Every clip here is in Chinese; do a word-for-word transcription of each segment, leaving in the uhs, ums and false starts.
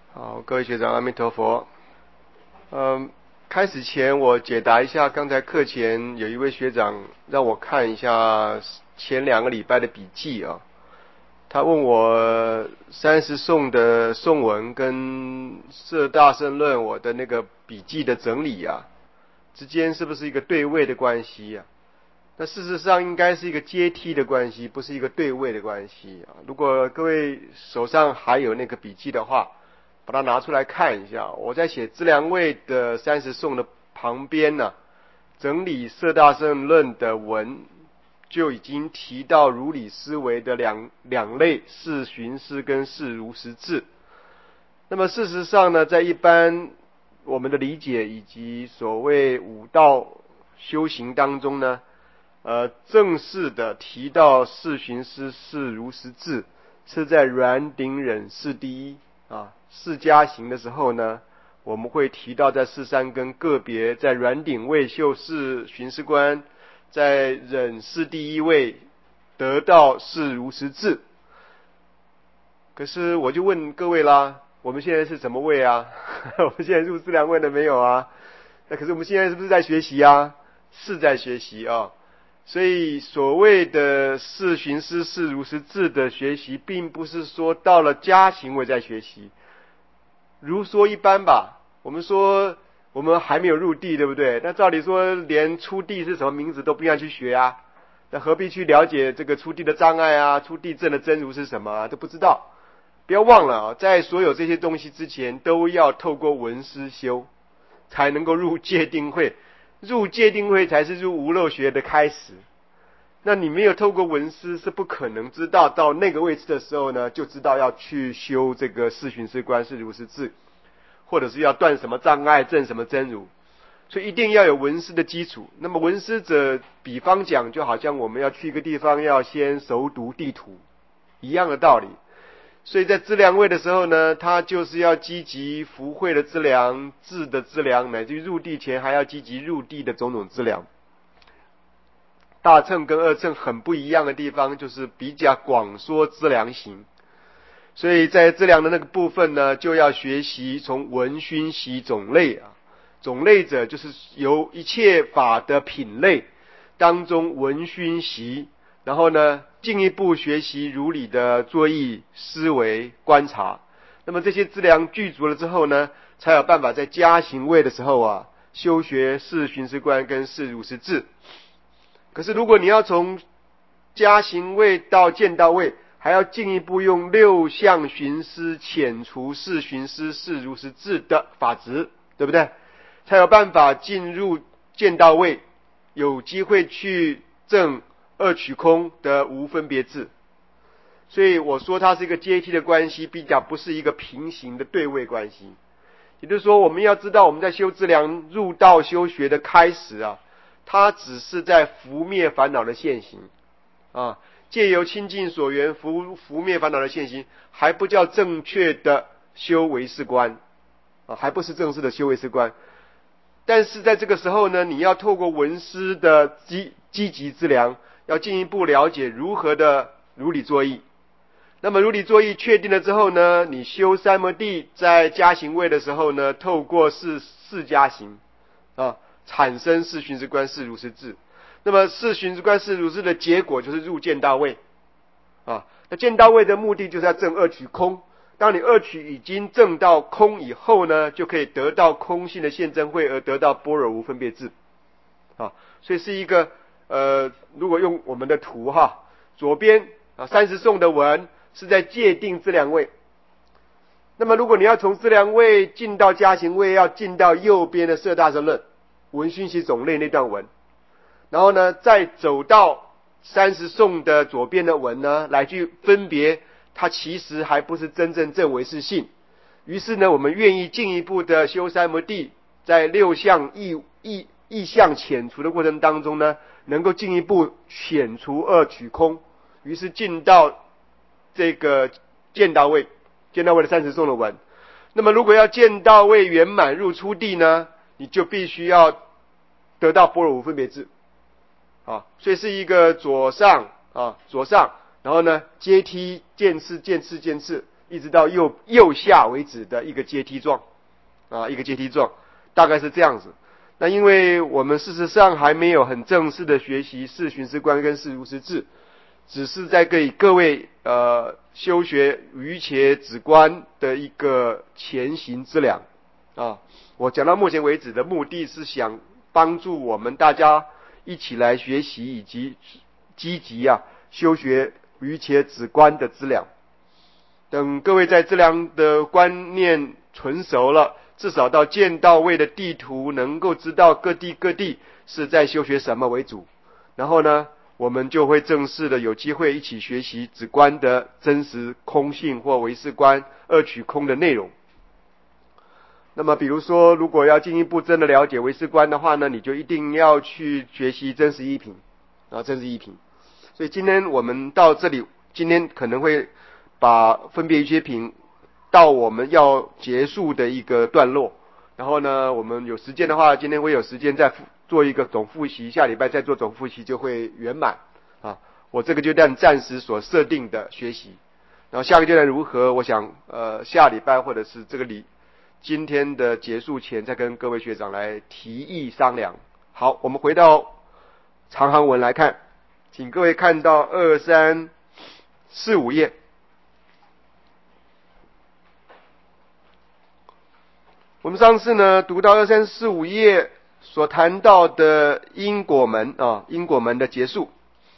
好，各位学长，阿弥陀佛。嗯，开始前我解答一下，刚才课前有一位学长让我看一下前两个礼拜的笔记啊。他问我三十颂的颂文跟摄大乘论我的那个笔记的整理啊，之间是不是一个对位的关系啊？那事实上应该是一个阶梯的关系，不是一个对位的关系啊。如果各位手上还有那个笔记的话，把它拿出来看一下。我在写资粮位的三十颂的旁边呢、啊，整理摄大乘论的文就已经提到如理思维的两两类，是寻思跟是如实智。那么事实上呢，在一般我们的理解以及所谓五道修行当中呢，呃，正式的提到是寻思是如实智，是在软顶忍世第一啊四加行的时候呢，我们会提到在四三根个别在软顶位修是寻思观，在忍世第一位得到是如实智。可是我就问各位啦，我们现在是什么位啊？我们现在入资粮位了没有啊？那可是我们现在是不是在学习啊？是在学习啊。所以所谓的是寻思是如实智的学习，并不是说到了加行位在学习。如说一般吧，我们说我们还没有入地，对不对？那照理说连出地是什么名字都不要去学啊，那何必去了解这个出地的障碍啊，出地证的真如是什么啊，都不知道。不要忘了啊，在所有这些东西之前，都要透过闻思修，才能够入戒定慧。入戒定慧才是入无漏学的开始。那你没有透过闻思，是不可能知道到那个位置的时候呢，就知道要去修这个是寻思观是如实智，或者是要断什么障碍证什么真如。所以一定要有闻思的基础。那么闻思者，比方讲，就好像我们要去一个地方，要先熟读地图一样的道理。所以在资粮位的时候呢，他就是要积极福慧的资粮、智的资粮，乃至于入地前还要积极入地的种种资粮。大乘跟二乘很不一样的地方，就是比较广说资粮行。所以在资粮的那个部分呢，就要学习从闻熏习种类啊。种类者就是由一切法的品类当中闻熏习，然后呢进一步学习如理的作意思维观察。那么这些资粮具足了之后呢，才有办法在加行位的时候啊，修学是寻思观跟是如实智。可是如果你要从加行位到见道位，还要进一步用六相寻思遣除是寻思是如实智的法执，对不对？才有办法进入见道位，有机会去证二取空的无分别智。所以我说它是一个阶梯的关系，比较不是一个平行的对位关系。也就是说，我们要知道我们在修资粮入道修学的开始啊，它只是在伏灭烦恼的现行啊，借由清净所缘伏伏灭烦恼的现行，还不叫正确的修唯识观啊，还不是正式的修唯识观。但是在这个时候呢，你要透过闻思的积积极资粮，要进一步了解如何的如理作意。那么如理作意确定了之后呢，你修三摩地在加行位的时候呢，透过是四加行啊，产生是寻思观是如实智。那么是寻思观是如实的结果就是入见道位啊。那见道位的目的就是要证二取空。当你二取已经证到空以后呢，就可以得到空性的现证慧，而得到般若无分别智啊。所以是一个呃，如果用我们的图哈，左边啊三十颂的文是在界定资粮位。那么如果你要从资粮位进到加行位，要进到右边的摄大乘论闻熏习种类那段文，然后呢再走到三十颂的左边的文呢，来去分别它其实还不是真正正唯识性。于是呢，我们愿意进一步的修三摩地，在六相意意意相遣除的过程当中呢，能够进一步遣除二取空，于是进到这个见道位，见道位的三十颂的文。那么如果要见道位圆满入初地呢，你就必须要得到般若无分别智啊，所以是一个左上啊左上。然后呢，阶梯渐次渐次渐次， 一直到右右下为止的一个阶梯状啊，一个阶梯状，大概是这样子。那因为我们事实上还没有很正式的学习四寻思观跟四如实智，只是在给各位呃修学瑜伽止观的一个前行之良啊。我讲到目前为止的目的是想帮助我们大家一起来学习以及积极啊修学瑜伽止观的资粮。等各位在资粮的观念纯熟了，至少到见到位的地图能够知道各地各地是在修学什么为主，然后呢我们就会正式的有机会一起学习止观的真实空性或唯识观二取空的内容。那么比如说如果要进一步真的了解唯识观的话呢，你就一定要去学习真实一品啊，真实一品。所以今天我们到这里，今天可能会把分别瑜伽品到我们要结束的一个段落，然后呢我们有时间的话，今天会有时间再做一个总复习，下礼拜再做总复习就会圆满啊。我这个阶段暂时所设定的学习，然后下个阶段如何，我想呃下礼拜或者是这个礼今天的结束前再跟各位学长来提议商量。好，我们回到长行文来看，请各位看到二三四五页。我们上次呢读到二三四五页所谈到的因果门啊，因果门的结束。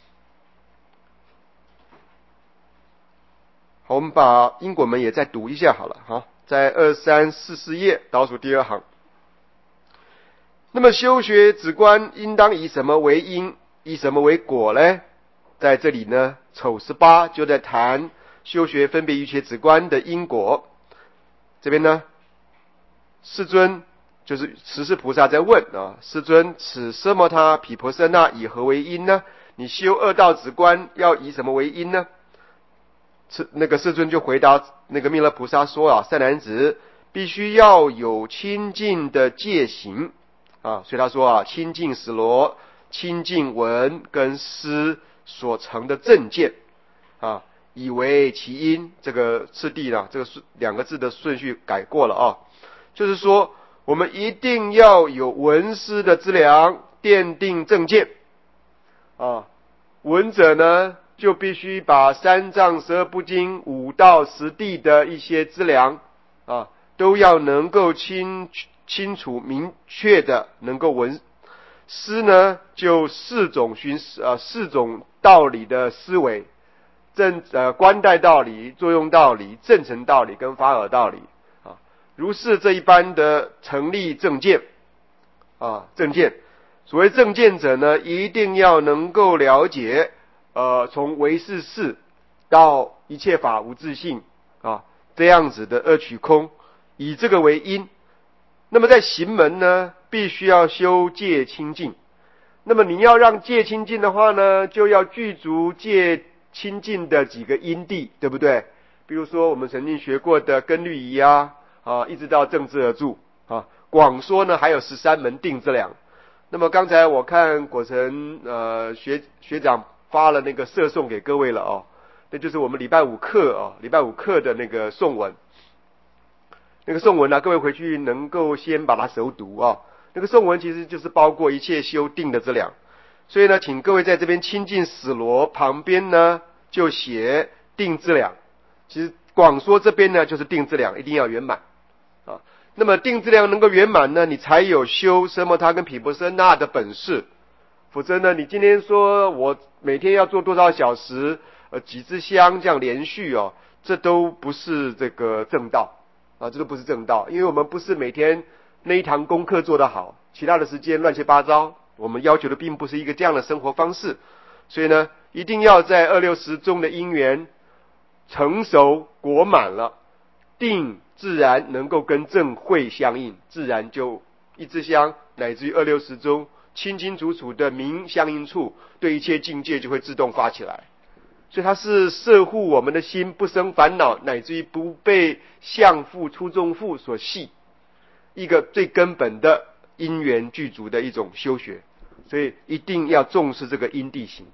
好，我们把因果门也再读一下好了哈，在二三四四页倒数第二行。那么修学止观应当以什么为因，以什么为果呢？在这里呢丑十八就在谈修学分别瑜伽止观的因果。这边呢世尊就是持世菩萨在问啊，世尊，此奢摩他毗婆舍那以何为因呢？你修二道止观要以什么为因呢？那个世尊就回答那个弥勒菩萨说啊，善男子，必须要有清净的戒行啊，所以他说啊，清净史罗、清净文跟思所成的正见啊，以为其因。这个次第呢，这个两个字的顺序改过了啊，就是说我们一定要有闻思的资粮，奠定正见啊。闻者呢就必须把三藏十二部经五道十地的一些资粮啊，都要能够清清楚明确的能够闻。思呢就四种寻呃四种道理的思维，正呃观待道理、作用道理、正成道理跟法尔道理啊，如是这一般的成立正见啊，正见。所谓正见者呢，一定要能够了解呃从唯识事到一切法无自性啊这样子的二取空，以这个为因。那么在行门呢，必须要修戒清净。那么你要让戒清净的话呢，就要具足戒清净的几个因地，对不对？比如说我们曾经学过的根律仪啊，啊一直到正知而住啊，广说呢还有十三门定之良。那么刚才我看果成呃学学长发了那个摄诵给各位了哦，那就是我们礼拜五课哦，礼拜五课的那个诵文。那个诵文呢、啊，各位回去能够先把它熟读啊。那个诵文其实就是包括一切修定的资粮，所以呢，请各位在这边清净史罗旁边呢就写定资粮。其实广说这边呢就是定资粮，一定要圆满啊。那么定资粮能够圆满呢，你才有修奢摩他跟毗婆舍那的本事。否则呢，你今天说我每天要做多少小时，呃几支香这样连续哦，这都不是这个正道啊，这都不是正道。因为我们不是每天那一堂功课做得好，其他的时间乱七八糟，我们要求的并不是一个这样的生活方式。所以呢，一定要在二六十中的因缘成熟果满了，定自然能够跟正慧相应，自然就一支香乃至于二六十中清清楚楚的明相应处，对一切境界就会自动发起来。所以它是摄护我们的心不生烦恼，乃至于不被相缚、出众缚所系，一个最根本的因缘具足的一种修学。所以一定要重视这个因地行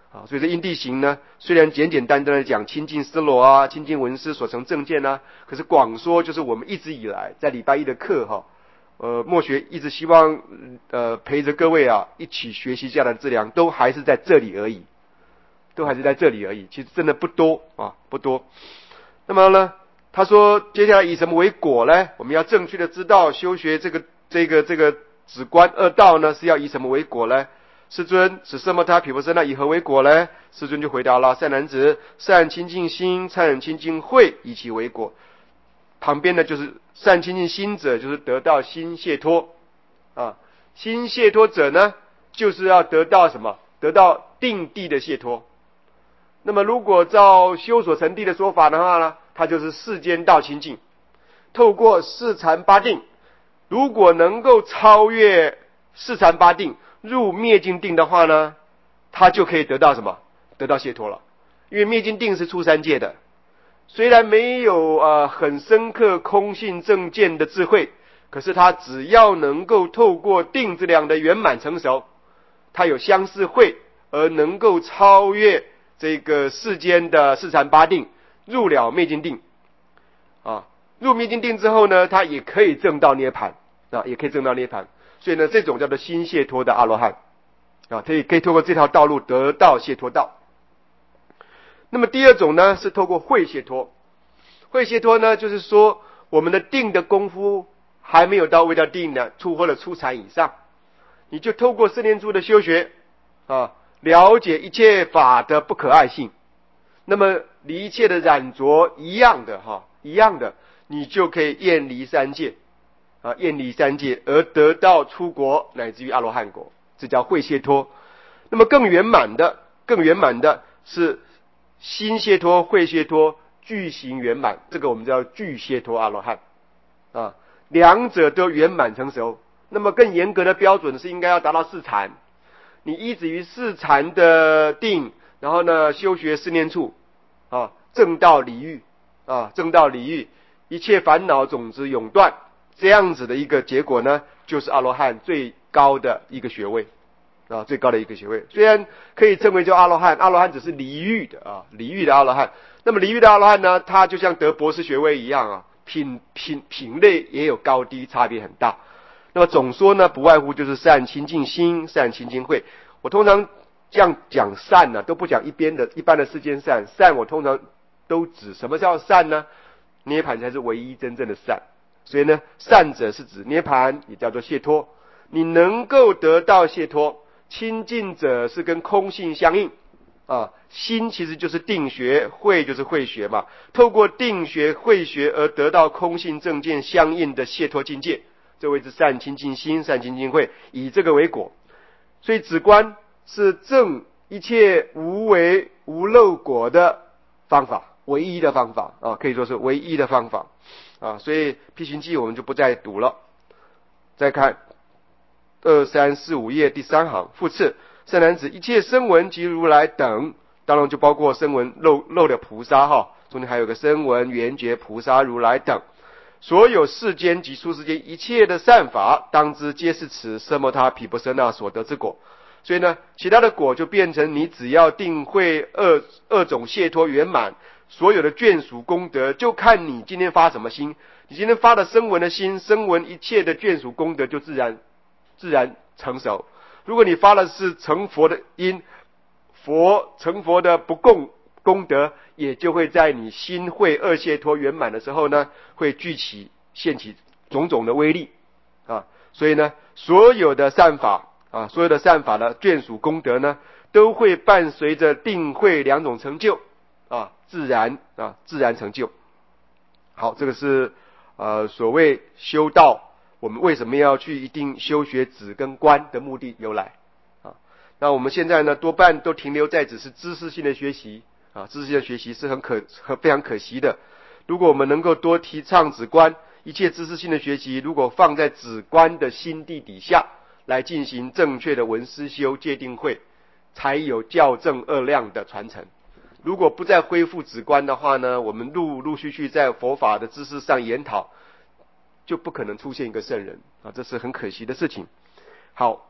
啊，所以这因地行呢，虽然简简单单的讲亲近思罗啊，亲近文思所成正见啊，可是广说就是我们一直以来在礼拜一的课哈，呃，默学一直希望呃陪着各位啊一起学习下来的质量，都还是在这里而已，都还是在这里而已，其实真的不多啊，不多。那么呢，他说接下来以什么为果呢？我们要正确的知道修学这个这个这个止观二道呢，是要以什么为果呢？世尊，此色摩他毗婆舍那以何为果呢？世尊就回答了：善男子，善清净心，善清净慧，以其为果。旁边呢就是善清净心者，就是得到心解脱啊。心解脱者呢，就是要得到什么？得到定地的解脱。那么如果照修所成地的说法的话呢，它就是世间道清净。透过四禅八定，如果能够超越四禅八定，入灭尽定的话呢，他就可以得到什么？得到解脱了。因为灭尽定是出三界的，虽然没有呃很深刻空性正见的智慧，可是他只要能够透过定质量的圆满成熟，他有相似慧，而能够超越这个世间的四禅八定，入了灭尽定啊。入灭尽定之后呢，他也可以证到涅槃啊，也可以证到涅槃。所以呢，这种叫做心解脱的阿罗汉啊，可以可以透过这条道路得到解脱道。那么第二种呢，是透过慧解脱。慧解脱呢，就是说我们的定的功夫还没有到未到定呢，出或者初禅以上，你就透过四念处的修学啊，了解一切法的不可爱性，那么离一切的染着一样的哈，一样的，你就可以厌离三界啊，厌离三界而得到出国乃至于阿罗汉果，这叫慧解脱。那么更圆满的，更圆满的是心解脱、慧解脱具行圆满，这个我们叫具解脱阿罗汉啊，两者都圆满成熟。那么更严格的标准是应该要达到四禅，你依止于四禅的定，然后呢修学四念处啊，正道离欲啊，正道离欲，一切烦恼种子永断，这样子的一个结果呢，就是阿罗汉最高的一个学位啊，最高的一个学位。虽然可以称为叫阿罗汉，阿罗汉只是离欲的啊，离欲的阿罗汉。那么离欲的阿罗汉呢，他就像得博士学位一样啊，品品品类也有高低，差别很大。那么总说呢，不外乎就是善清净心，善清净慧。我通常这样讲善呢、啊，都不讲一边的一般的世间善，善我通常都指什么叫善呢？涅槃才是唯一真正的善。所以呢，善者是指涅槃，也叫做解脱。你能够得到解脱，清净者是跟空性相应啊。心其实就是定学，慧就是慧学嘛。透过定学、慧学而得到空性正见相应的解脱境界，这谓之善清净心、善清净慧，以这个为果。所以止观是证一切无为无漏果的方法，唯一的方法啊，可以说是唯一的方法啊。所以辟寻记我们就不再读了。再看二三四五页第三行复次，善男子，一切声闻及如来等，当然就包括声闻漏漏的菩萨哈，中间还有个声闻缘觉菩萨如来等，所有世间及出世间一切的善法，当知皆是此色摩他毗婆舍那所得之果。所以呢，其他的果就变成你只要定慧二二种解脱圆满，所有的眷属功德就看你今天发什么心。你今天发的声闻的心，声闻一切的眷属功德就自然自然成熟。如果你发的是成佛的因，佛成佛的不共功德，也就会在你心慧二解脱圆满的时候呢，会聚起现起种种的威力啊。所以呢，所有的善法啊，所有的善法的眷属功德呢，都会伴随着定慧两种成就啊，自然啊，自然成就。好，这个是呃所谓修道，我们为什么要去一定修学止跟观的目的由来啊？那我们现在呢，多半都停留在只是知识性的学习啊，知识性的学习是很可很非常可惜的。如果我们能够多提倡止观，一切知识性的学习，如果放在止观的心地底下来进行正确的闻思修戒定慧，才有校正二量的传承。如果不再恢复止观的话呢，我们陆陆续续在佛法的知识上研讨，就不可能出现一个圣人啊，这是很可惜的事情。好，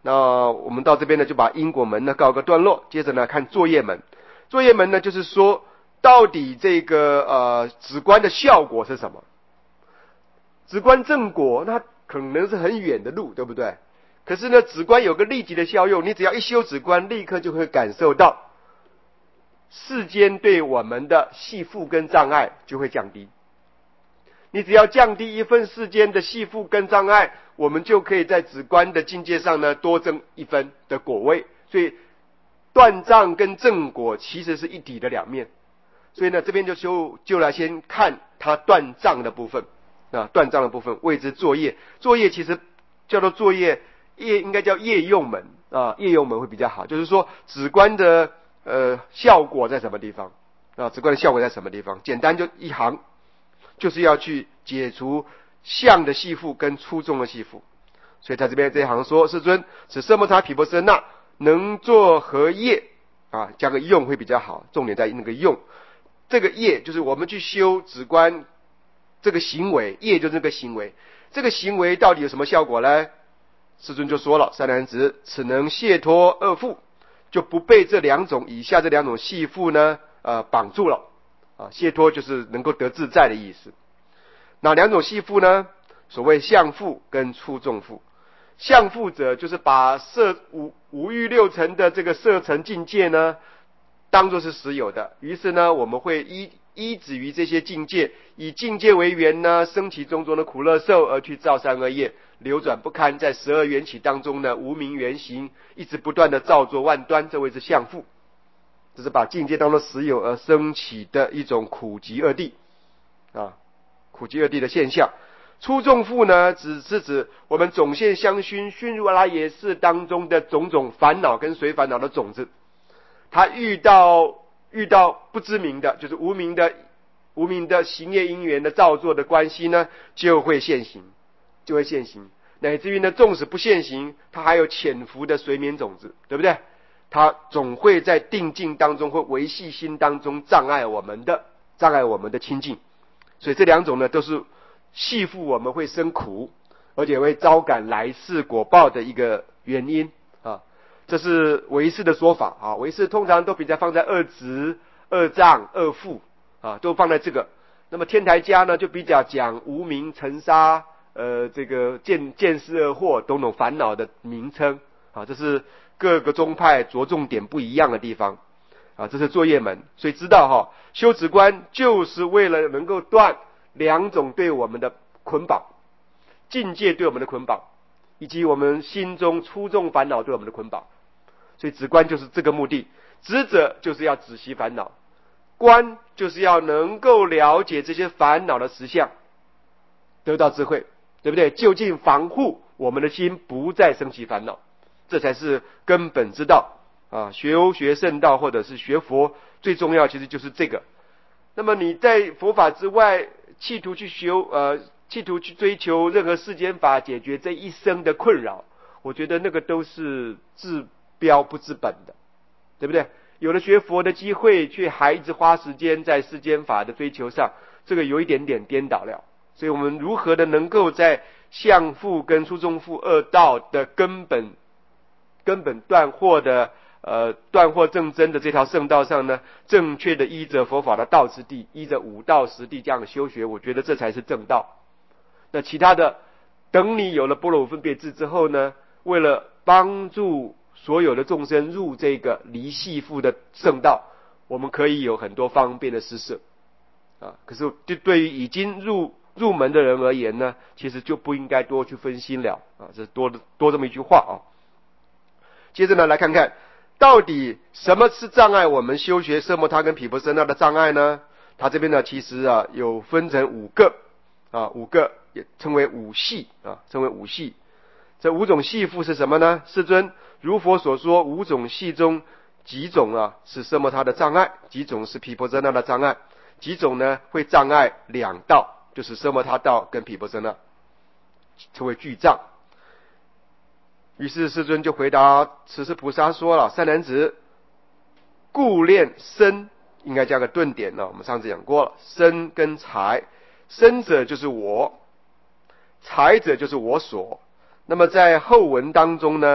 那我们到这边呢，就把因果门呢告个段落。接着呢，看作业门。作业门呢，就是说到底这个呃止观的效果是什么？止观正果，那可能是很远的路，对不对？可是呢，止观有个立即的效用，你只要一修止观，立刻就会感受到世间对我们的系缚跟障碍就会降低。你只要降低一分世间的系缚跟障碍，我们就可以在止观的境界上呢多增一分的果位。所以断障跟正果其实是一体的两面。所以呢，这边就修就来先看它断障的部分啊，断障的部分谓之作业。作业其实叫做作业，业应该叫业用门啊，业用门会比较好。就是说止观的呃效果在什么地方啊？止观的效果在什么地方？简单就一行。就是要去解除相的系缚跟粗重的系缚。所以在这边这一行说，世尊，此奢摩他毗婆舍那能作何业啊？加个用会比较好，重点在那个用。这个业就是我们去修止观这个行为，业就是这个行为。这个行为到底有什么效果呢？世尊就说了，善男子，此能解脱二缚，就不被这两种以下这两种系缚呢呃绑住了。啊，解脱就是能够得自在的意思。哪两种系缚呢？所谓相缚跟粗重缚。相缚者就是把色五五欲六尘的这个色尘境界呢，当作是实有的。于是呢，我们会依依止于这些境界，以境界为缘呢，生起种种的苦乐受，而去造三恶业，流转不堪，在十二缘起当中呢，无明缘行，一直不断的造作万端，这谓之相缚。这是把境界当作实有而升起的一种苦集二谛啊，苦集二谛的现象。粗重缚呢，只是指我们种现相熏，熏如来也是当中的种种烦恼跟随烦恼的种子。他遇到遇到不知名的，就是无名的无名的行业因缘的造作的关系呢，就会现行，就会现行，乃至于呢，纵使不现行，它还有潜伏的随眠种子，对不对？它总会在定境当中或维系心当中障碍我们的障碍我们的清净。所以这两种呢，都是系缚我们会生苦，而且会招感来世果报的一个原因啊。这是唯识的说法啊。唯识通常都比较放在二执、二障、二缚啊，都放在这个。那么天台家呢，就比较讲无明、尘沙、呃，这个见见思二惑种种烦恼的名称啊。这是各个宗派着重点不一样的地方啊，这是作业门。所以知道哈，修止观就是为了能够断两种对我们的捆绑，境界对我们的捆绑，以及我们心中粗重烦恼对我们的捆绑。所以止观就是这个目的。止者就是要止息烦恼，观就是要能够了解这些烦恼的实相，得到智慧，对不对？就近防护我们的心不再生起烦恼。这才是根本之道啊！学欧学圣道或者是学佛，最重要其实就是这个。那么你在佛法之外，企图去修呃，企图去追求任何世间法，解决这一生的困扰，我觉得那个都是治标不治本的，对不对？有了学佛的机会，却还一直花时间在世间法的追求上，这个有一点点颠倒了。所以我们如何的能够在相缚跟粗重缚二道的根本根本断惑的呃断惑正真的这条圣道上呢，正确的依着佛法的道之地，依着五道十地这样的修学，我觉得这才是正道。那其他的，等你有了般若分别智之后呢，为了帮助所有的众生入这个离系缚的圣道，我们可以有很多方便的施设啊。可是对对于已经入入门的人而言呢，其实就不应该多去分心了啊。这是多多这么一句话啊。接着呢，来看看到底什么是障碍我们修学奢摩他跟毗婆舍那的障碍呢？他这边呢，其实啊有分成五个啊，五个也称为五系啊，称为五系。这五种系缚是什么呢？世尊，如佛所说，五种系中几种啊是奢摩他的障碍，几种是毗婆舍那的障碍，几种呢会障碍两道，就是奢摩他道跟毗婆舍那，称为具障。于是世尊就回答此时菩萨说了：善男子，故练身，应该加个顿点了。我们上次讲过了，身跟财，身者就是我，财者就是我所。那么在后文当中呢，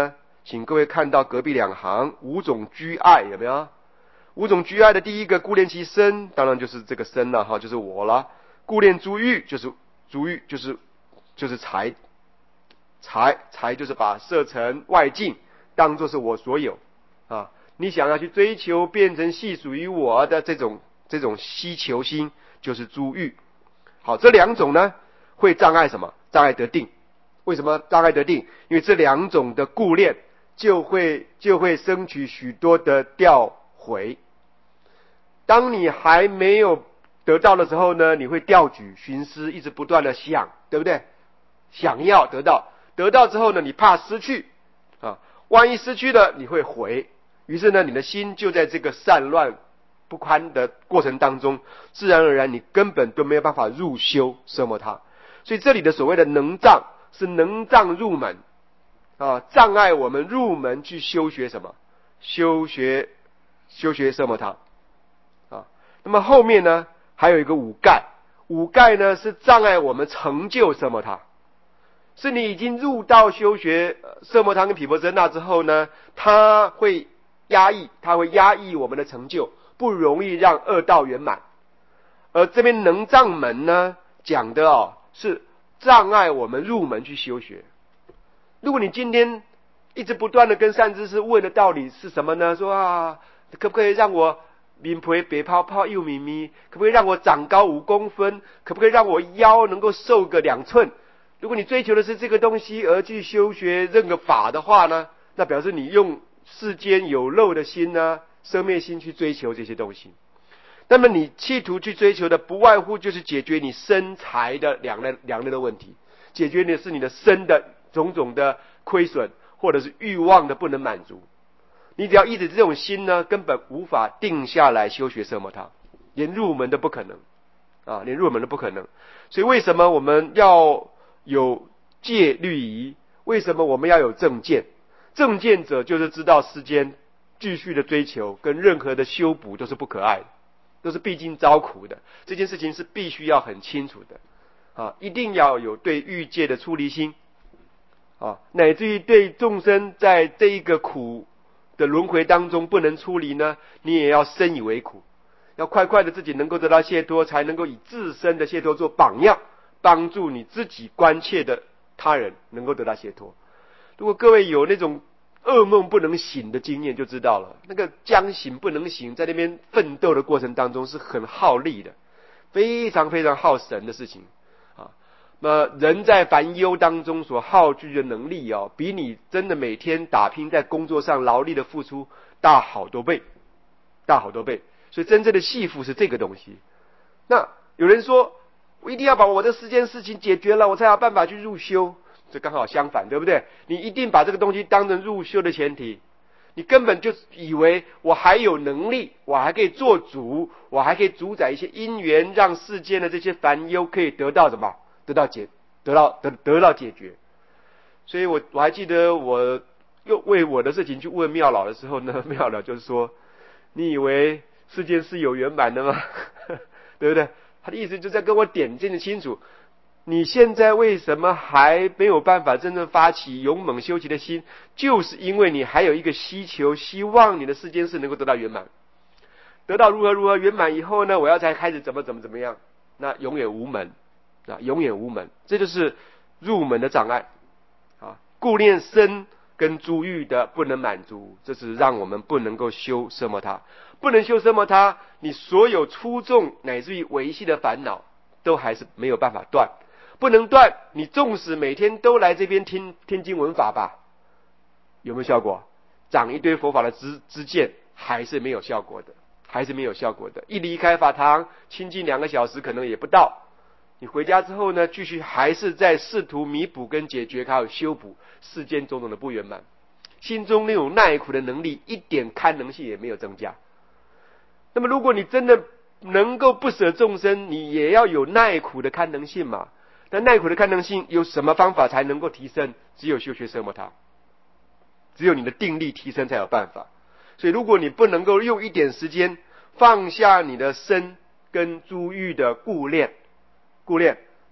请各位看到隔壁两行五种居爱，有没有？五种居爱的第一个，顾念其身，当然就是这个身了哈，就是我了。顾念诸欲，就是诸欲，就是就是财，财财就是把色尘外境当作是我所有啊。你想要去追求变成系属于我的这种这种希求心，就是诸欲。好，这两种呢会障碍什么？障碍得定。为什么障碍得定？因为这两种的顾念就会就会生起许多的调回。当你还没有得到的时候呢，你会调举寻思，一直不断的想，对不对？想要得到，得到之后呢，你怕失去啊，万一失去了，你会回。于是呢，你的心就在这个散乱不堪的过程当中，自然而然你根本都没有办法入修奢摩他。所以这里的所谓的能障，是能障入门啊，障碍我们入门去修学什么？修学修学奢摩他啊。那么后面呢，还有一个五盖，五盖呢是障碍我们成就奢摩他。是你已经入道修学奢摩他跟毗婆舍那之后呢，他会压抑，他会压抑我们的成就，不容易让恶道圆满。而这边能障门呢，讲的哦是障碍我们入门去修学。如果你今天一直不断的跟善知识问的道理是什么呢？说啊，可不可以让我面皮白泡泡又咪咪？可不可以让我长高五公分？可不可以让我腰能够瘦个两寸？如果你追求的是这个东西而去修学任何法的话呢，那表示你用世间有漏的心呢，生灭心去追求这些东西。那么你企图去追求的不外乎就是解决你身财的两类两类的问题，解决的是你的身的种种的亏损，或者是欲望的不能满足。你只要一直这种心呢，根本无法定下来修学奢摩他，连入门都不可能啊，连入门都不可能。所以为什么我们要有戒律仪？为什么我们要有正见？正见者就是知道世间继续的追求跟任何的修补都是不可爱的，都是必经遭苦的。这件事情是必须要很清楚的啊，一定要有对欲界的出离心啊，乃至于对众生在这一个苦的轮回当中不能出离呢，你也要深以为苦，要快快的自己能够得到解脱，才能够以自身的解脱做榜样，帮助你自己关切的他人能够得到解脱。如果各位有那种噩梦不能醒的经验，就知道了，那个将醒不能醒，在那边奋斗的过程当中是很耗力的，非常非常耗神的事情啊。那人在烦忧当中所耗聚的能力哦，比你真的每天打拼在工作上劳力的付出大好多倍，大好多倍。所以真正的幸福是这个东西。那有人说，我一定要把我的世间事情解决了，我才有办法去入修。这刚好相反，对不对？你一定把这个东西当成入修的前提，你根本就以为我还有能力，我还可以做主，我还可以主宰一些因缘，让世间的这些烦忧可以得到什么？得到解，得到得得到解决。所以我我还记得我又为我的事情去问妙老的时候呢，妙老就是说，你以为世间是有圆满的吗？对不对？他的意思就在跟我点证的清楚，你现在为什么还没有办法真正发起勇猛修习的心，就是因为你还有一个希求，希望你的世间事能够得到圆满，得到如何如何圆满以后呢，我要才开始怎么怎么怎么样，那永远无门啊，永远无门。这就是入门的障碍啊，顾念身跟诸欲的不能满足，这是让我们不能够修奢摩他。不能修奢摩他，你所有粗重乃至于维系的烦恼都还是没有办法断。不能断，你纵使每天都来这边听听经闻法吧，有没有效果？长一堆佛法的知知见，还是没有效果的，还是没有效果的。一离开法堂，亲近两个小时可能也不到。你回家之后呢，继续还是在试图弥补跟解决，还有修补世间种种的不圆满，心中那种耐苦的能力一点堪能性也没有增加。那么如果你真的能够不舍众生，你也要有耐苦的堪能性嘛。但耐苦的堪能性有什么方法才能够提升？只有修学奢摩他，只有你的定力提升才有办法。所以如果你不能够用一点时间放下你的身跟诸欲的顾念，顾念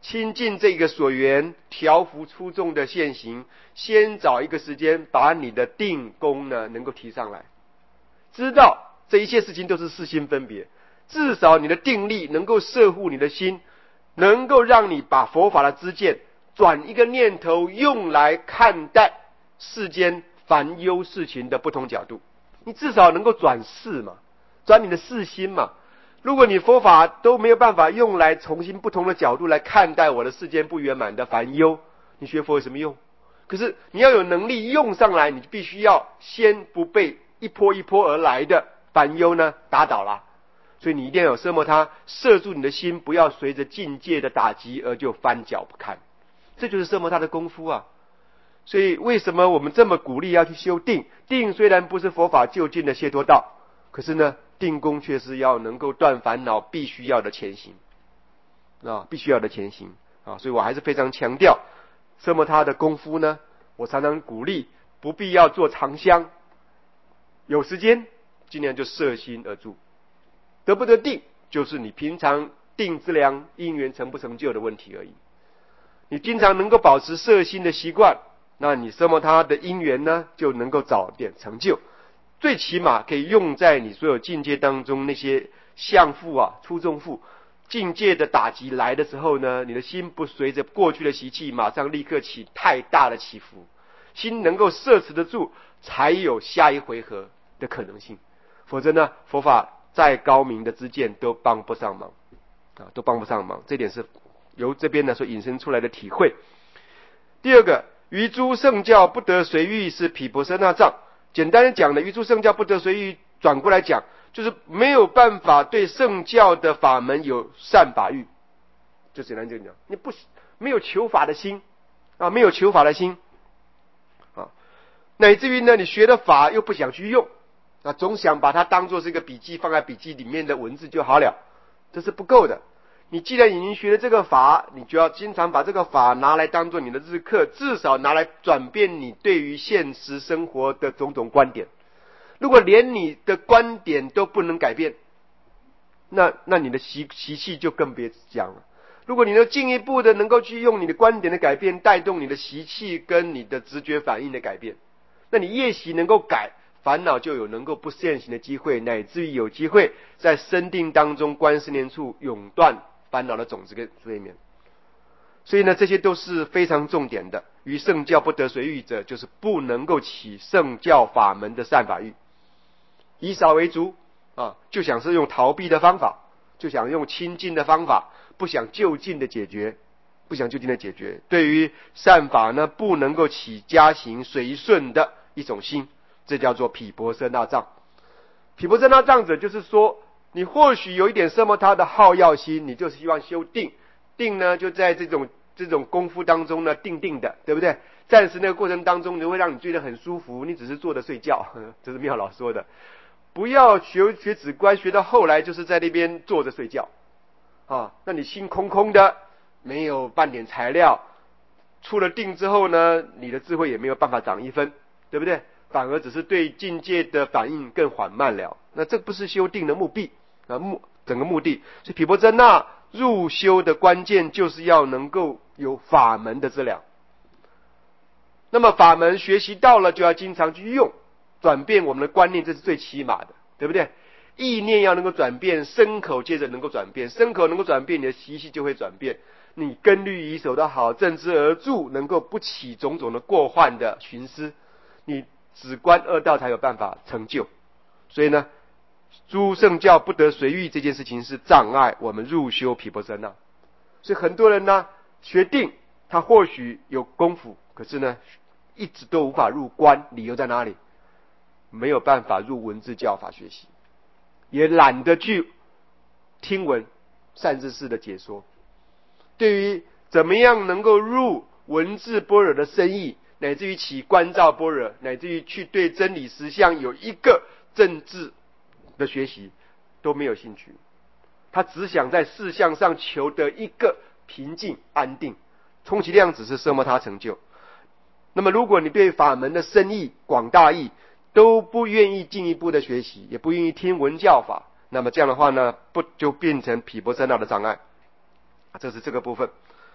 亲近这个所缘，调伏出众的现行，先找一个时间把你的定功呢能够提上来，知道这一切事情都是四心分别，至少你的定力能够摄护你的心，能够让你把佛法的知见转一个念头用来看待世间烦忧事情的不同角度，你至少能够转世嘛，转你的世心嘛。如果你佛法都没有办法用来重新不同的角度来看待我的世间不圆满的烦忧，你学佛有什么用？可是你要有能力用上来，你必须要先不被一波一波而来的烦忧呢打倒了。所以你一定要有奢摩他摄住你的心，不要随着境界的打击而就翻脚不看，这就是奢摩他的功夫啊。所以为什么我们这么鼓励要去修定？定虽然不是佛法就近的解脱道，可是呢定功却是要能够断烦恼必须要的前行啊，必须要的前行啊。所以我还是非常强调奢摩他的功夫呢，我常常鼓励不必要做长香，有时间尽量就摄心而住。得不得定就是你平常定之量因缘成不成就的问题而已。你经常能够保持摄心的习惯，那你奢摩他的因缘呢就能够早点成就，最起码可以用在你所有境界当中。那些相负啊出众负境界的打击来的时候呢，你的心不随着过去的习气马上立刻起太大的起伏，心能够摄持得住，才有下一回合的可能性。否则呢佛法再高明的知见都帮不上忙啊，都帮不上忙。这点是由这边呢所引申出来的体会。第二个，于诸圣教不得随欲是毗婆舍那障。简单的讲呢，于诸圣教不得随欲，转过来讲就是没有办法对圣教的法门有善法欲，就简单这样讲，你不没有求法的心啊，没有求法的心啊，乃至于呢你学的法又不想去用啊，总想把它当作是一个笔记，放在笔记里面的文字就好了，这是不够的。你既然已经学了这个法，你就要经常把这个法拿来当作你的日课，至少拿来转变你对于现实生活的种种观点。如果连你的观点都不能改变，那那你的习习气就更别讲了。如果你能进一步的能够去用你的观点的改变带动你的习气跟你的直觉反应的改变，那你业习能够改，烦恼就有能够不现行的机会，乃至于有机会在深定当中观四念处永断烦恼的种子跟睡眠。所以呢这些都是非常重点的。于圣教不得随欲者，就是不能够起圣教法门的善法欲，以少为足啊，就想是用逃避的方法，就想用亲近的方法，不想就近的解决，不想就近的解决。对于善法呢不能够起加行随顺的一种心，这叫做毗婆舍那障。毗婆舍那障者就是说，你或许有一点奢摩他的好要心，你就是希望修定，定呢就在这种这种功夫当中呢定定的，对不对？暂时那个过程当中你会让你觉得很舒服，你只是坐着睡觉，这是妙老说的。不要学学止观学到后来就是在那边坐着睡觉啊，那你心空空的，没有半点材料，出了定之后呢你的智慧也没有办法长一分，对不对？反而只是对境界的反应更缓慢了，那这不是修定的目的啊，目整个目的。所以毗婆舍那入修的关键就是要能够有法门的资粮。那么法门学习到了就要经常去用，转变我们的观念，这是最起码的，对不对？意念要能够转变，身口接着能够转变，身口能够转变，你的习气就会转变，你根律仪守得好，正知而住，能够不起种种的过患的寻思，你止观二道才有办法成就。所以呢诸圣教不得随欲这件事情是障碍我们入修毗婆舍那。所以很多人呢学定，他或许有功夫，可是呢一直都无法入观，理由在哪里？没有办法入文字教法学习，也懒得去听闻善知识的解说。对于怎么样能够入文字般若的深意，乃至于起观照般若，乃至于去对真理实相有一个正智的学习，都没有兴趣。他只想在事项上求得一个平静安定，充其量只是奢摩他成就。那么如果你对法门的深意广大义都不愿意进一步的学习，也不愿意听闻教法，那么这样的话呢不就变成毗婆舍那的障碍，这是这个部分。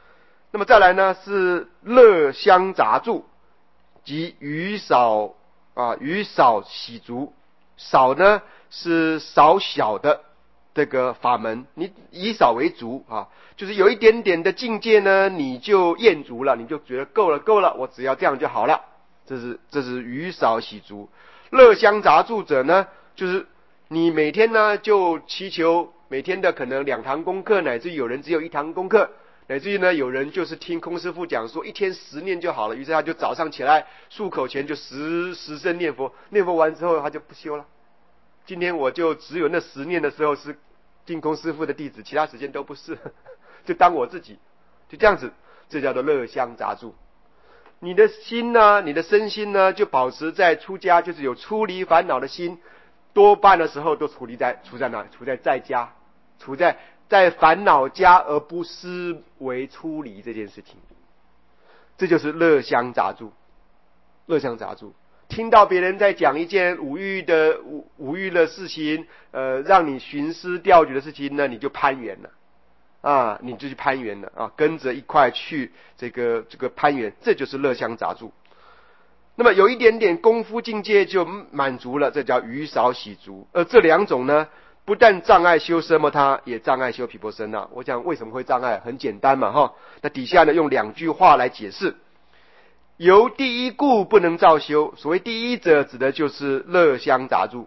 那么再来呢是乐相杂住，即语少啊，语少喜足。少呢是少小的这个法门，你以少为足啊，就是有一点点的境界呢，你就厌足了，你就觉得够了够了，我只要这样就好了。这是这是语少喜足。乐相杂住者呢，就是你每天呢就祈求每天的可能两堂功课，乃至于有人只有一堂功课，乃至于呢有人就是听空师父讲说一天十念就好了，于是他就早上起来漱口前就十十声念佛，念佛完之后他就不修了。今天我就只有那十念的时候是净空师父的弟子，其他时间都不是，就当我自己，就这样子，这叫做乐相杂住。你的心呢，你的身心呢，就保持在出家，就是有出离烦恼的心，多半的时候都处理在处在哪？处在在家，处在在烦恼家，而不思维出离这件事情。这就是乐相杂住，乐相杂住。听到别人在讲一件五欲的五五欲的事情，呃，让你寻思钓鱼的事情呢，你就攀缘了。啊，你就去攀缘了啊，跟着一块去这个这个攀缘，这就是乐相杂住。那么有一点点功夫境界就满足了，这叫语少喜足。而这两种呢，不但障碍修奢摩他，也障碍修毗婆舍那。我讲为什么会障碍，很简单嘛哈。那底下呢用两句话来解释：由第一故不能照修。所谓第一者，指的就是乐相杂住，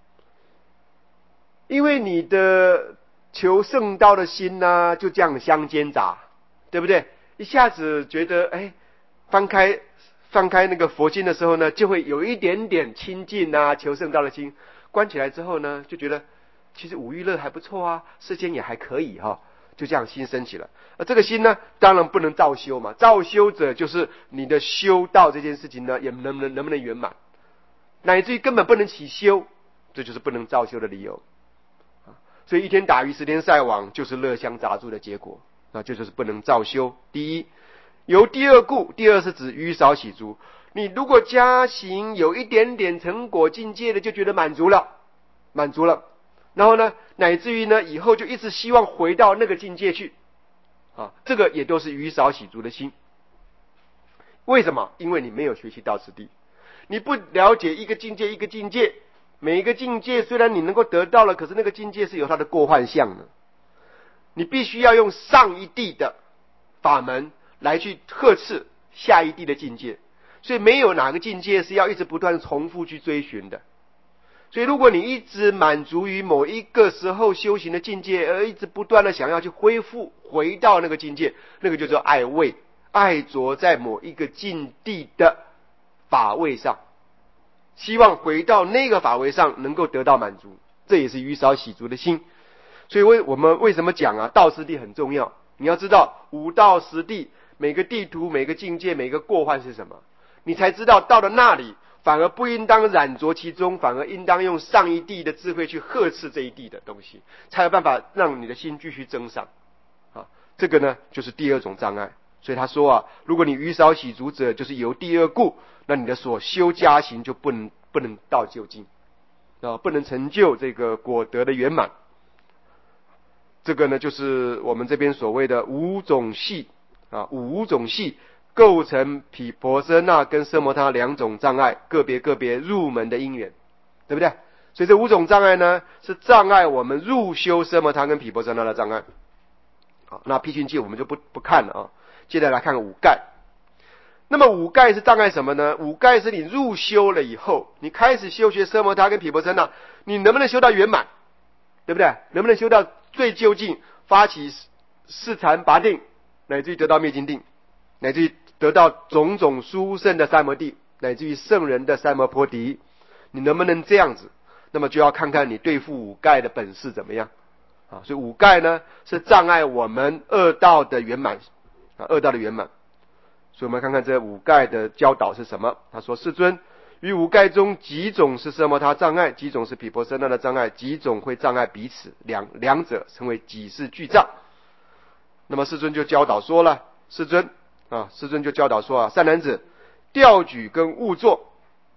因为你的求圣道的心呢、啊，就这样相间杂，对不对？一下子觉得，哎，翻开翻开那个佛经的时候呢，就会有一点点亲近啊，求圣道的心。关起来之后呢，就觉得其实五欲乐还不错啊，世间也还可以哈、哦，就这样心升起了。而这个心呢，当然不能照修嘛。照修者就是你的修道这件事情呢，也能不能能不能圆满，乃至于根本不能起修，这就是不能照修的理由。所以一天打鱼十天晒网，就是乐相杂住的结果，那这就是不能照修。第一，由第二故，第二是指语少喜足。你如果加行有一点点成果境界的，就觉得满足了，满足了，然后呢，乃至于呢，以后就一直希望回到那个境界去，啊，这个也都是语少喜足的心。为什么？因为你没有学习到此地，你不了解一个境界一个境界。每一个境界虽然你能够得到了，可是那个境界是有它的过患相的。你必须要用上一地的法门来去呵斥下一地的境界，所以没有哪个境界是要一直不断重复去追寻的。所以如果你一直满足于某一个时候修行的境界，而一直不断的想要去恢复回到那个境界，那个就叫爱位，爱着在某一个境地的法位上，希望回到那个法位上能够得到满足，这也是语少喜足的心。所以为我们为什么讲啊，道次第很重要。你要知道五道十地，每个地图每个境界每个过患是什么，你才知道到了那里反而不应当染着其中，反而应当用上一地的智慧去呵斥这一地的东西，才有办法让你的心继续增上啊。这个呢就是第二种障碍。所以他说啊，如果你语少喜足者，就是由第二故，那你的所修加行就不能不能到究竟啊，不能成就这个果德的圆满。这个呢，就是我们这边所谓的五种系啊，五种系构成毗婆舍那跟奢摩他两种障碍，个别个别入门的因缘，对不对？所以这五种障碍呢，是障碍我们入修奢摩他跟毗婆舍那的障碍。好，那辟训记我们就不不看了啊，接着来看五盖。那么五盖是障碍什么呢？五盖是你入修了以后，你开始修学奢摩他跟毗婆舍那，你能不能修到圆满，对不对？能不能修到最究竟，发起四禅八定，乃至于得到灭尽定，乃至于得到种种殊胜的三摩地，乃至于圣人的三摩婆提，你能不能这样子？那么就要看看你对付五盖的本事怎么样啊。所以五盖呢是障碍我们恶道的圆满啊，恶道的圆满。所以我们看看这五盖的教导是什么。他说：世尊，于五盖中几种是奢摩他障碍，几种是毗婆舍那的障碍，几种会障碍彼此，两两者称为几世具障。那么世尊就教导说了，世尊啊，世尊就教导说啊，善男子，调举跟误作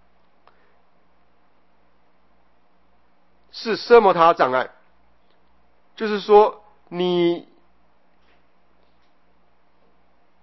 是奢摩他障碍，就是说你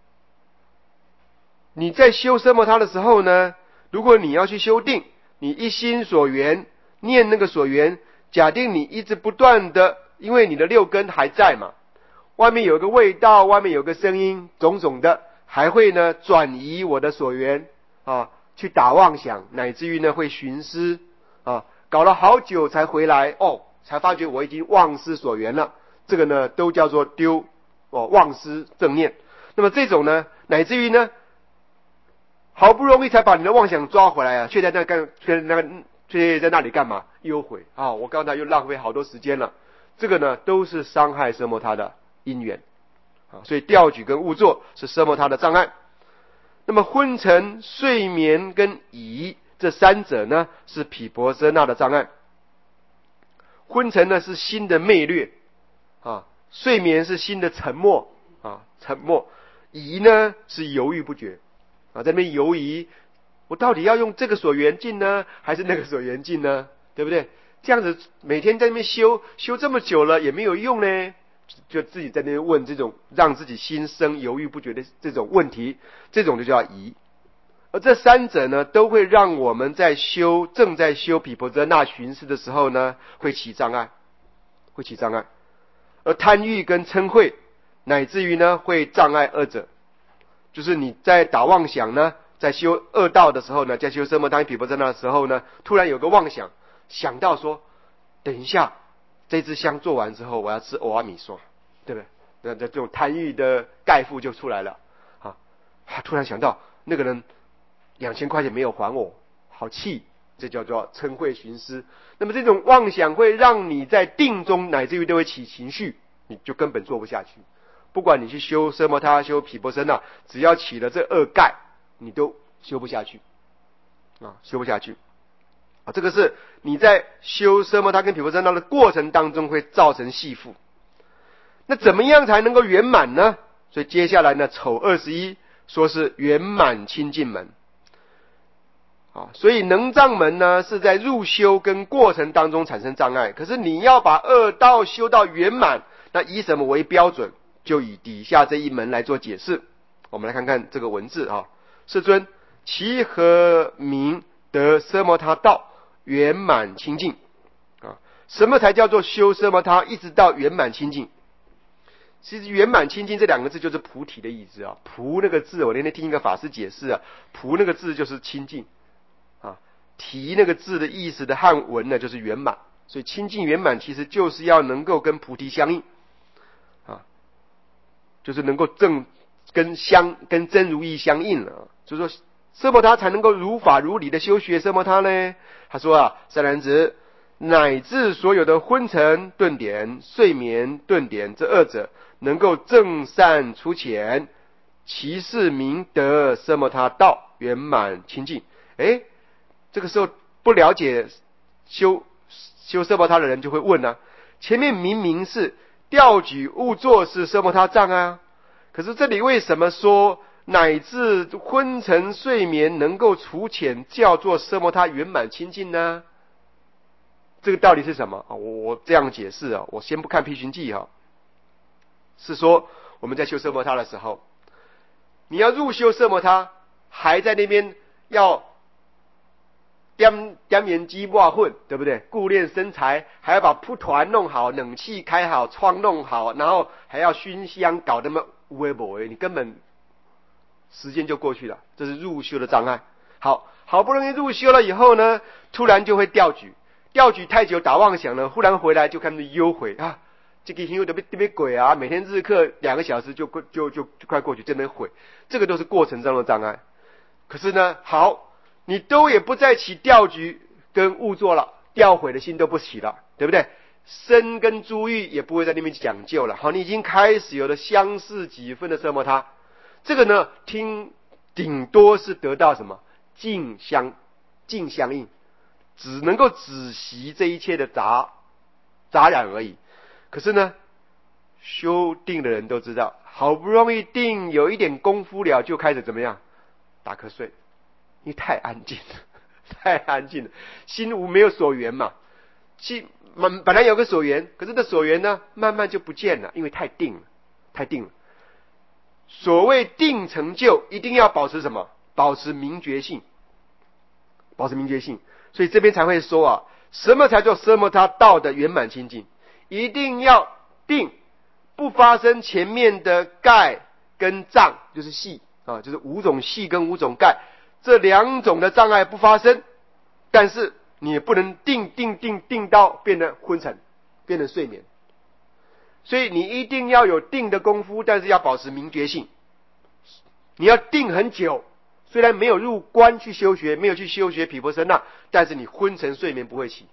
你在修奢摩他的时候呢，如果你要去修定，你一心所缘，念那个所缘，假定你一直不断的，因为你的六根还在嘛，外面有个味道，外面有个声音，种种的，还会呢转移我的所缘啊，去打妄想，乃至于呢会寻思啊，搞了好久才回来，哦，才发觉我已经忘失所缘了，这个呢都叫做丢哦，忘失正念。那么这种呢，乃至于呢，好不容易才把你的妄想抓回来啊，却在那干，却在那个，却在那里干嘛？忧悔啊！我刚才又浪费好多时间了。这个呢，都是伤害奢摩他的因缘啊。所以调举跟误作是奢摩他的障碍。那么昏沉、睡眠跟疑这三者呢，是毗婆舍那的障碍。昏沉呢是心的昧略啊，睡眠是心的沉默啊，沉默。疑呢是犹豫不决啊，在那边犹疑，我到底要用这个所缘境呢，还是那个所缘境呢？对不对？这样子每天在那边修修这么久了也没有用呢，就自己在那边问这种让自己心生犹豫不决的这种问题，这种就叫疑。而这三者呢，都会让我们在修正在修毗婆舍那寻思的时候呢，会起障碍，会起障碍。而贪欲跟嗔恚，乃至于呢会障碍二者，就是你在打妄想呢，在修恶道的时候呢，在修奢摩他毗婆舍那的时候呢，突然有个妄想，想到说，等一下这支香做完之后，我要吃欧阿米刷，对不对？那这种贪欲的概负就出来了啊！突然想到那个人两千块钱没有还我，好气，这叫做嗔恚寻思。那么这种妄想会让你在定中乃至于都会起情绪，你就根本做不下去。不管你去修奢摩他、修毗婆舍那，只要起了这恶盖，你都修不下去啊，修不下去啊。这个是你在修奢摩他跟毗婆舍那的过程当中会造成系缚。那怎么样才能够圆满呢？所以接下来呢，丑二十一说是圆满清净门啊。所以能障门呢是在入修跟过程当中产生障碍，可是你要把恶道修到圆满，那以什么为标准？就以底下这一门来做解释。我们来看看这个文字啊。世尊，其何名得奢摩他道圆满清净啊？什么才叫做修奢摩他一直到圆满清净？其实圆满清净这两个字就是菩提的意思啊。菩那个字，我那天听一个法师解释啊，菩那个字就是清净啊，提那个字的意思的汉文呢就是圆满，所以清净圆满其实就是要能够跟菩提相应啊，就是能够正跟相跟真如意相应了。所以说奢摩他才能够如法如理的修学奢摩他呢。他说啊，善男子，乃至所有的昏沉顿点、睡眠顿点这二者，能够正善除浅，其是明得奢摩他道圆满清净。诶，这个时候不了解修修奢摩他的人就会问啊，前面明明是调举误作是奢摩他障啊，可是这里为什么说乃至昏沉睡眠能够除浅叫做奢摩他圆满清净呢？这个道理是什么啊？我我这样解释啊，我先不看辟寻记哈，是说我们在修奢摩他的时候，你要入修奢摩他，还在那边要点点眼鸡挂混，对不对？顾练身材，还要把蒲团弄好，冷气开好，窗弄好，然后还要熏香，搞那么无为不为，你根本时间就过去了，这是入修的障碍。好，好不容易入修了以后呢，突然就会调举，调举太久打妄想了，忽然回来就开始忧悔啊，这个因为特别特别鬼啊，每天日课两个小时就就就就就快过去，真的悔，这个都是过程中的障碍。可是呢，好。你都也不再起调举跟误作了，调悔的心都不起了，对不对？身跟珠玉也不会在那边讲究了。好，你已经开始有了相似几分的奢摩他，这个呢，听顶多是得到什么净相净相应，只能够止息这一切的杂杂染而已。可是呢，修定的人都知道，好不容易定有一点功夫了，就开始怎么样打瞌睡。因为太安静了，太安静了，心无没有所缘嘛，心本来有个所缘，可是这所缘呢，慢慢就不见了，因为太定了，太定了。 所谓定成就，一定要保持什么？保持明觉性，保持明觉性。所以这边才会说啊，什么才叫奢摩他道的圆满清净？一定要定，不发生前面的盖跟障，就是系啊，就是五种系跟五种盖这两种的障碍不发生，但是你也不能定定定定到变得昏沉，变成睡眠。所以你一定要有定的功夫，但是要保持明觉性。你要定很久，虽然没有入关去修学，没有去修学毗婆舍那，但是你昏沉睡眠不会起。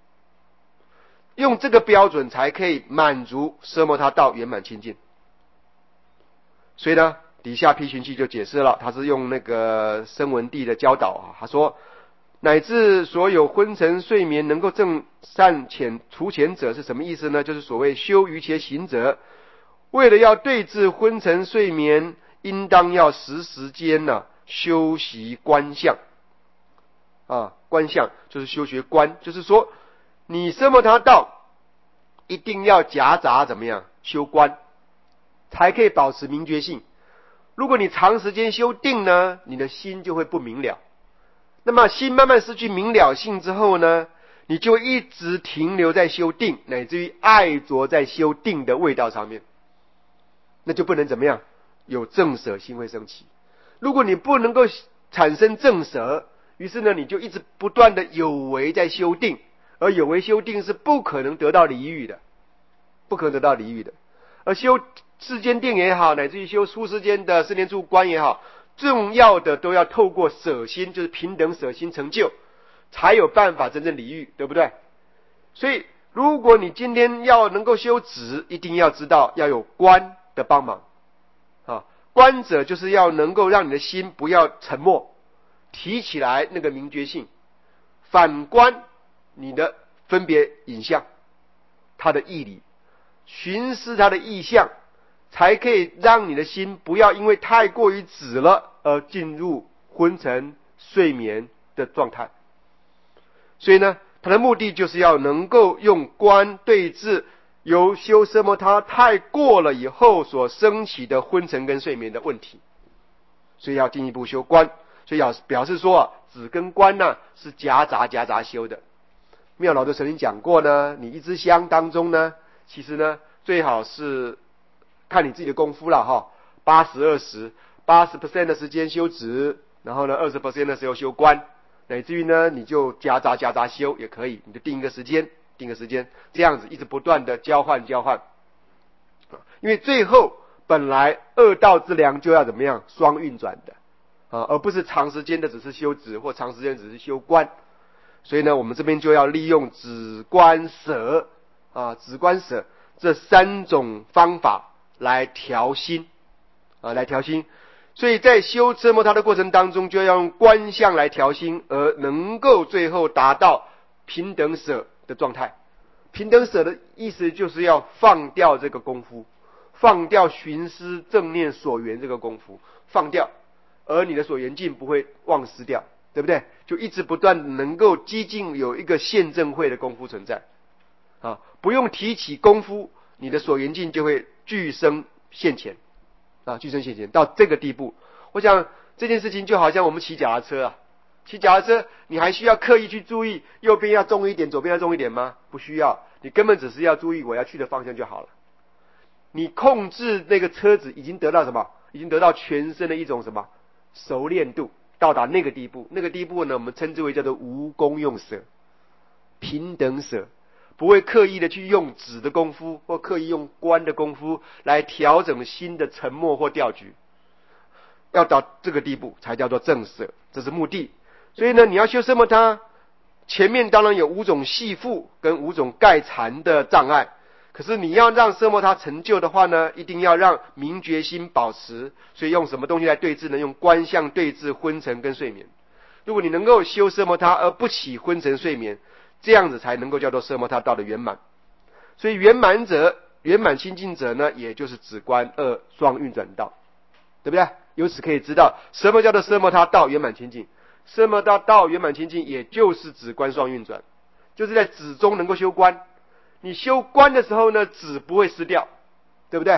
用这个标准才可以满足奢摩他道圆满清净。所以呢，底下批寻器就解释了，他是用那个声闻地的教导啊，他说乃至所有昏沉睡眠能够正善遣除前者是什么意思呢？就是所谓修瑜伽行者，为了要对治昏沉睡眠，应当要时时间呢、啊、修习观相啊，观相就是修学观，就是说你奢摩他道一定要夹杂怎么样修观，才可以保持明觉性。如果你长时间修定呢，你的心就会不明了。那么心慢慢失去明了性之后呢，你就一直停留在修定，乃至于爱着在修定的味道上面，那就不能怎么样有正舍心会升起。如果你不能够产生正舍，于是呢你就一直不断的有为在修定，而有为修定是不可能得到离欲的，不可能得到离欲的。而修世间定也好，乃至于修出世间的四念处观也好，重要的都要透过舍心，就是平等舍心成就，才有办法真正离欲，对不对？所以如果你今天要能够修止，一定要知道要有观的帮忙啊。观者就是要能够让你的心不要沉默，提起来那个明觉性，反观你的分别影像，它的义理，寻思它的意象，才可以让你的心不要因为太过于止了而进入昏沉睡眠的状态。所以呢，它的目的就是要能够用观对治由修奢摩他太过了以后所升起的昏沉跟睡眠的问题，所以要进一步修观。所以要表示说啊，止跟观呢是夹杂夹杂修的。妙老都曾经讲过呢，你一支香当中呢，其实呢最好是看你自己的功夫了哈，八十二十，八十 percent 的时间修止，然后呢二十 percent 的时候修观，乃至于呢你就夹杂夹杂修也可以，你就定一个时间，定个时间，这样子一直不断的交换交换，因为最后本来二道之良就要怎么样双运转的啊，而不是长时间的只是修止或长时间只是修观。所以呢，我们这边就要利用止观舍啊，止观舍这三种方法来调心啊，来调心。所以在修奢摩他的过程当中，就要用观相来调心，而能够最后达到平等舍的状态。平等舍的意思就是要放掉这个功夫，放掉寻思正念所缘这个功夫，放掉，而你的所缘境不会忘失掉，对不对？就一直不断能够激进有一个现证会的功夫存在啊，不用提起功夫，你的所缘境就会俱生现前啊，俱生现前到这个地步。我想这件事情就好像我们骑脚踏车啊，骑脚踏车你还需要刻意去注意右边要重一点，左边要重一点吗？不需要，你根本只是要注意我要去的方向就好了。你控制那个车子已经得到什么？已经得到全身的一种什么熟练度，到达那个地步。那个地步呢，我们称之为叫做无功用舍，平等舍，不会刻意的去用止的功夫或刻意用观的功夫来调整心的沉默或调局，要到这个地步才叫做正舍，这是目的。所以呢，你要修奢摩他，前面当然有五种系缚跟五种盖缠的障碍，可是你要让奢摩他成就的话呢，一定要让明觉心保持。所以用什么东西来对治呢？用观相对治昏沉跟睡眠。如果你能够修奢摩他而不起昏沉睡眠，这样子才能够叫做奢摩他道的圆满。所以圆满者，圆满清净者呢，也就是止观二双运转道，对不对？由此可以知道什么叫做奢摩他道圆满清净。奢摩他道圆满清净，也就是止观双运转，就是在止中能够修观。你修观的时候呢，止不会失掉，对不对？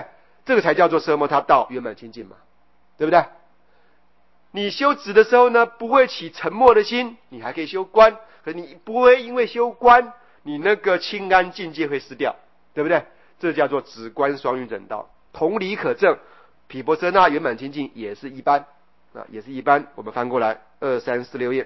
这个才叫做奢摩他道圆满清净嘛，对不对？你修止的时候呢，不会起沉默的心，你还可以修观，可你不会因为修观，你那个清安境界会失掉，对不对？这叫做止观双运整道。同理可证，毗婆舍那圆满清净也是一般啊，也是一般。我们翻过来二三四六页，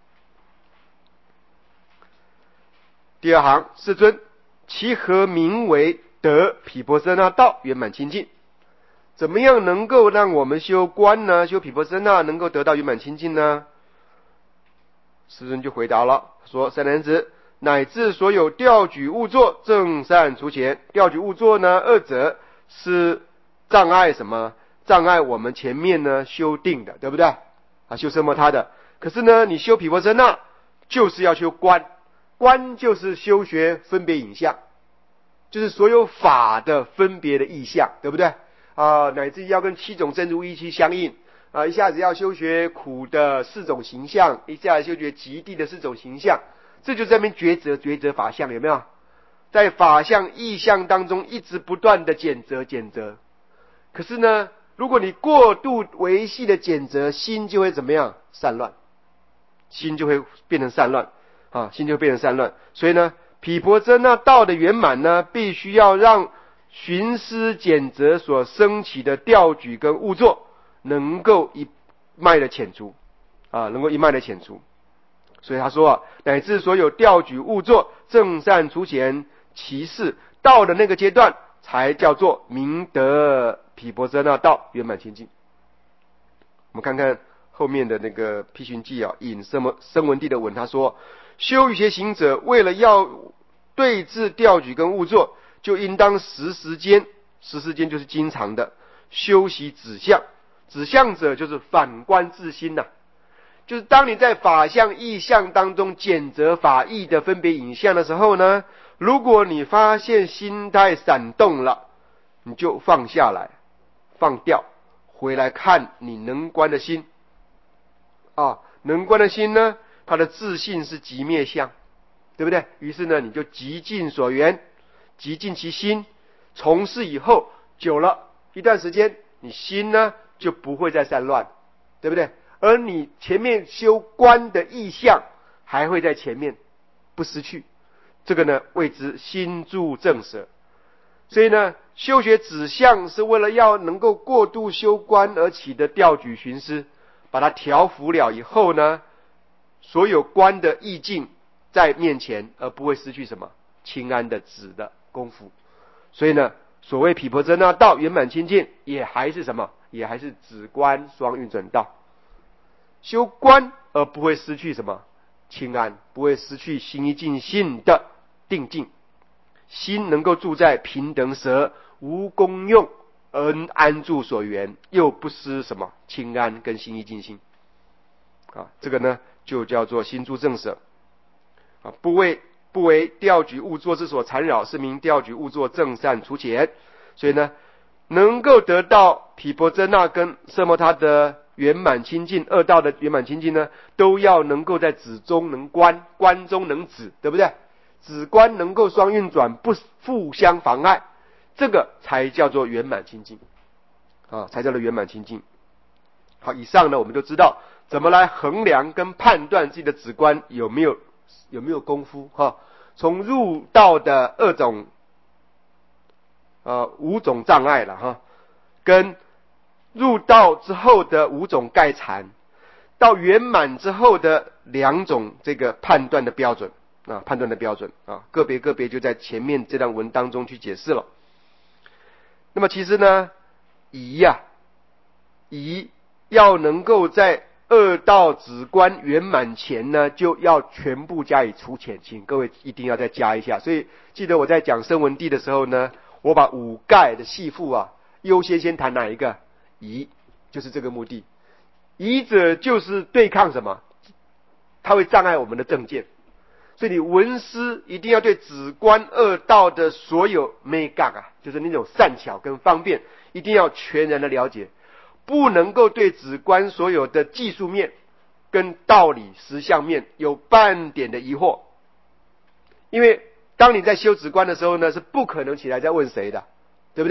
第二行，世尊，其何名为得毗婆舍那道圆满清净？怎么样能够让我们修观呢？修毗婆舍那能够得到圆满清净呢？世尊就回答了，说：善男子，乃至所有调举物作，正善除前。调举物作呢，二者是障碍什么？障碍我们前面呢修定的，对不对？啊，修奢摩他的。可是呢，你修毗婆舍那就是要修观，观就是修学分别影像，就是所有法的分别的意象，对不对？啊，乃至要跟七种真如一起相应啊，一下子要修学苦的四种形象，一下子修学极地的四种形象，这就在那边抉择抉择法相，有没有？在法相意象当中一直不断的检择检择。可是呢，如果你过度维系的检择，心就会怎么样？散乱，心就会变成散乱啊，心就会变成散乱。所以呢，毗婆舍那道的圆满呢，必须要让寻思检择所升起的调举跟物作能够一脉的遣除啊，能够一脉的遣除。所以他说啊，乃至所有调举物作正善除前，其事到的那个阶段，才叫做明得毗婆舍那道圆满清净。我们看看后面的那个批寻记啊，引什么声闻地的文，他说：修一些行者，为了要对治调举跟物作，就应当时时间，时时间就是经常的修习指相。指相者就是反观自心呐、啊，就是当你在法相意象当中检择法义的分别影像的时候呢，如果你发现心态闪动了，你就放下来，放掉，回来看你能观的心啊，能观的心呢，它的自信是极灭相，对不对？于是呢，你就极尽所缘，极尽其心，从事以后久了一段时间，你心呢就不会再散乱，对不对？而你前面修观的意象还会在前面不失去，这个呢谓之心住正舍。所以呢，修学指相是为了要能够过度修观而起的调举寻思，把它调伏了以后呢，所有观的意境在面前，而不会失去什么清安的止的功夫。所以呢，所谓毗婆舍那道圆满清净，也还是什么？也还是止观双运整道。修观而不会失去什么清安，不会失去心一尽性的定境，心能够住在平等舍无功用而安住所缘，又不失什么清安跟心一尽性啊，这个呢就叫做心住正舍啊，不为不为调举物作之所缠扰，是名调举物作正善除前。所以呢，能够得到毗婆舍那跟奢摩他的圆满清净，二道的圆满清净呢，都要能够在止中能观，观中能止，对不对？止观能够双运转，不互相妨碍，这个才叫做圆满清净啊，才叫做圆满清净。好，以上呢我们就知道怎么来衡量跟判断自己的止观有没有有没有功夫哈。从入道的二种呃五种障碍了哈，跟入道之后的五种盖缠，到圆满之后的两种这个判断的标准啊，判断的标准啊，个别个别就在前面这段文当中去解释了。那么其实呢，疑呀、啊，疑要能够在二道止观圆满前呢，就要全部加以除前，请各位一定要再加一下。所以记得我在讲声闻地的时候呢，我把五盖的细复啊，优先先谈哪一个？疑，就是这个目的。疑者就是对抗什么？它会障碍我们的正见。所以你闻思一定要对止观二道的所有美感啊，就是那种善巧跟方便，一定要全然的了解，不能够对止观所有的技术面跟道理实相面有半点的疑惑。因为当你在修止观的时候呢，是不可能起来再问谁的，对不对？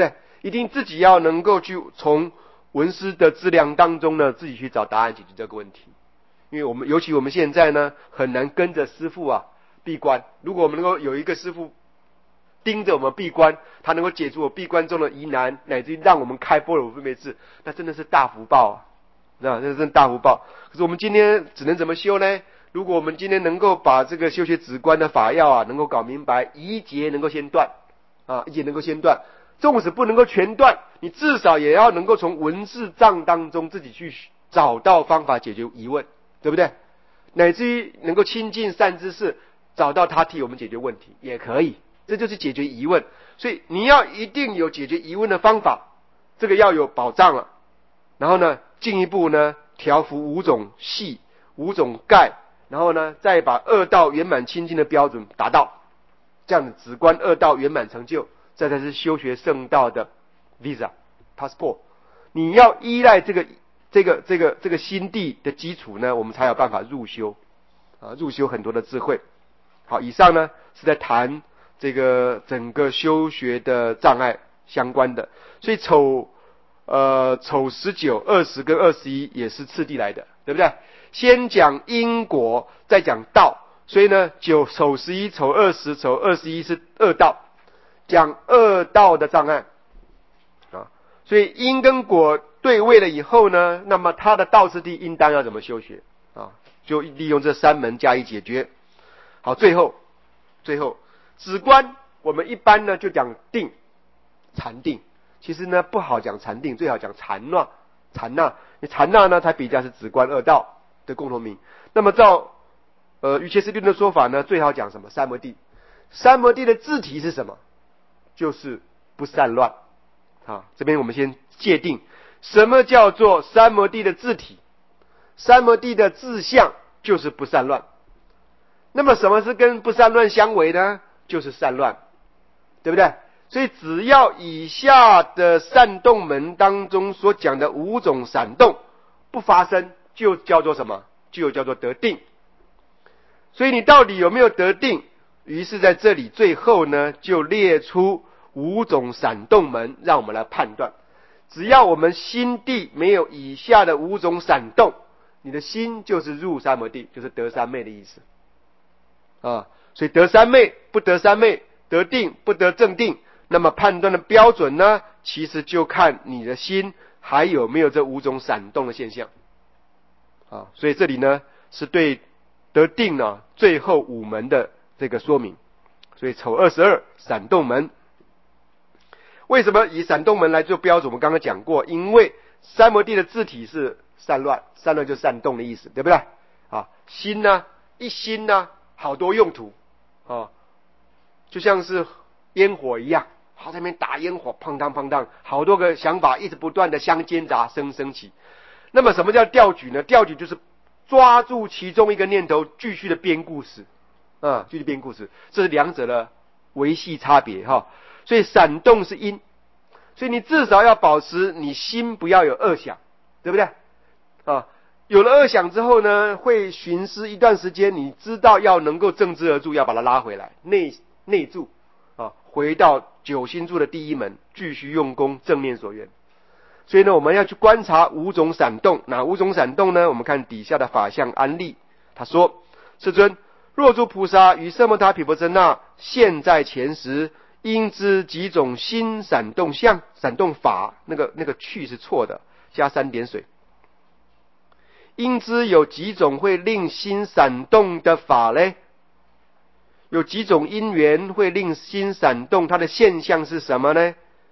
一定自己要能够去从文思的资粮当中呢，自己去找答案解决这个问题。因为我们尤其我们现在呢，很难跟着师父啊闭关。如果我们能够有一个师父盯着我们闭关，他能够解除我闭关中的疑难，乃至于让我们开般若分别智，那真的是大福报啊，知道？这是大福报。可是我们今天只能怎么修呢？如果我们今天能够把这个修学止观的法要啊，能够搞明白，一节能够先断啊，一节能够先断，纵使不能够全断，你至少也要能够从文字障当中自己去找到方法解决疑问，对不对？乃至于能够亲近善知识，找到他替我们解决问题也可以，这就是解决疑问。所以你要一定有解决疑问的方法，这个要有保障了。然后呢，进一步呢，调伏五种系、五种盖，然后呢，再把二道圆满清净的标准达到，这样的止观二道圆满成就，这才是修学圣道的 visa passport。你要依赖这个这个这个这个心地的基础呢，我们才有办法入修啊，入修很多的智慧。好，以上呢是在谈这个整个修学的障碍相关的，所以丑呃丑十九、二十跟二十一也是次第来的，对不对？先讲因果，再讲道，所以呢，九丑十一、丑二十、丑二十一是二道，讲二道的障碍啊。所以因跟果对位了以后呢，那么他的道次第应当要怎么修学啊？就利用这三门加以解决。好，最后最后止观，我们一般呢就讲定、禅定。其实呢不好讲禅定，最好讲禅那。禅那，禅那呢才比较是止观二道的共同名。那么照呃瑜伽师论的说法呢，最好讲什么？三摩地。三摩地的字体是什么？就是不散乱。啊，这边我们先界定什么叫做三摩地的字体。三摩地的字相就是不散乱。那么什么是跟不散乱相违呢？就是散乱，对不对？所以只要以下的散动门当中所讲的五种闪动不发生，就叫做什么？就叫做得定。所以你到底有没有得定？于是在这里最后呢，就列出五种闪动门，让我们来判断。只要我们心地没有以下的五种闪动，你的心就是入三摩地，就是得三昧的意思啊。所以得三昧不得三昧，得定不得正定，那么判断的标准呢，其实就看你的心还有没有这五种闪动的现象啊。所以这里呢是对得定呢最后五门的这个说明。所以丑二十二闪动门，为什么以闪动门来做标准？我们刚刚讲过，因为三摩地的字体是散乱，散乱就是散动的意思，对不对啊？心呢，一心呢好多用途啊，就像是烟火一样，好在那边打烟火，砰当砰当，好多个想法一直不断的相间杂生升起。那么什么叫调举呢？调举就是抓住其中一个念头，继续的编故事啊，继续编故事，这是两者的维系差别哈。所以闪动是因，所以你至少要保持你心不要有恶想，对不对啊？有了恶想之后呢，会寻思一段时间，你知道要能够正知而住，要把它拉回来，内内住啊，回到九心住的第一门，继续用功正念所缘。所以呢，我们要去观察五种闪动，哪五种闪动呢？我们看底下的法相安例，他说：世尊，若诸菩萨与奢摩他毗婆舍那现在前时，应知几种心闪动相、闪动法，那个那个去是错的，加三点水。应知有几种会令心闪动的法呢？有几种因缘会令心闪动，它的现象是什么呢？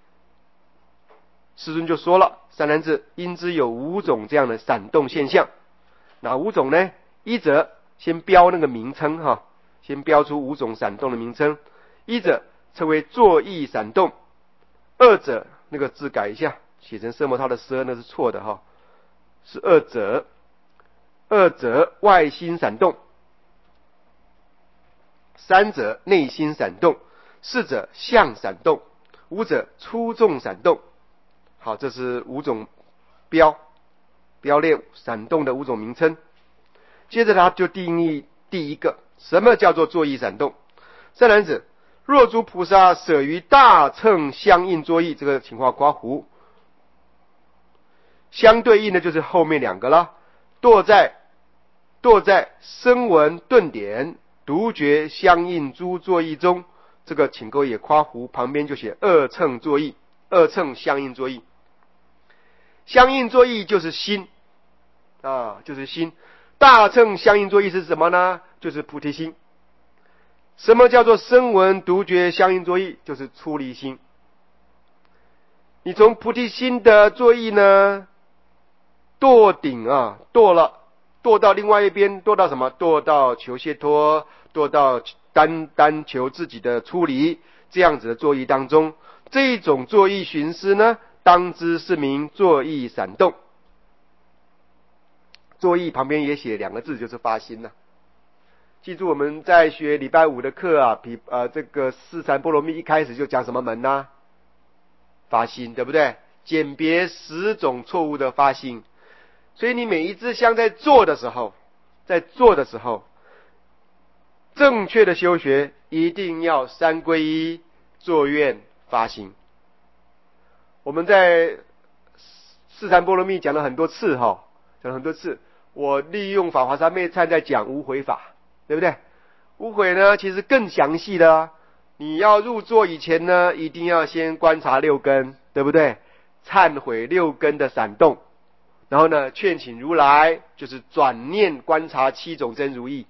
师尊就说了，三男子应知有五种这样的闪动现象。哪五种呢？一者先标那个名称哈，先标出五种闪动的名称。一者称为作意闪动，二者那个字改一下，写成奢摩他的奢那是错的哈，是二者。二者外心闪动，三者内心闪动，四者相闪动，五者粗重闪动。好，这是五种标标列闪动的五种名称。接着他就定义第一个，什么叫做作意闪动？三男子， 若诸菩萨舍于大乘相应作意，这个情况括弧。相对应的就是后面两个了，堕在堕在声闻顿点独觉相应诸作意中，这个请各位也括弧，旁边就写二乘作意，二乘相应作意。相应作意就是心啊，就是心。大乘相应作意是什么呢？就是菩提心。什么叫做声闻独觉相应作意？就是出离心。你从菩提心的作意呢，堕顶啊，堕了，堕到另外一边，堕到什么？堕到求解脱，堕到单单求自己的出离，这样子的作意当中，这种作意寻思呢，当知是名作意闪动。作意旁边也写两个字，就是发心呐、啊。记住我们在学礼拜五的课啊，比呃这个四禅波罗蜜一开始就讲什么门呢、啊？发心，对不对？鉴别十种错误的发心。所以你每一支香在做的时候，在做的时候，正确的修学一定要三皈依、作愿、发心。我们在四禅波罗蜜讲了很多次哈，讲了很多次。我利用法华三昧忏在讲无悔法，对不对？无悔呢，其实更详细的、啊，你要入座以前呢，一定要先观察六根，对不对？忏悔六根的闪动，然后呢，劝请如来就是转念观察七种真如意，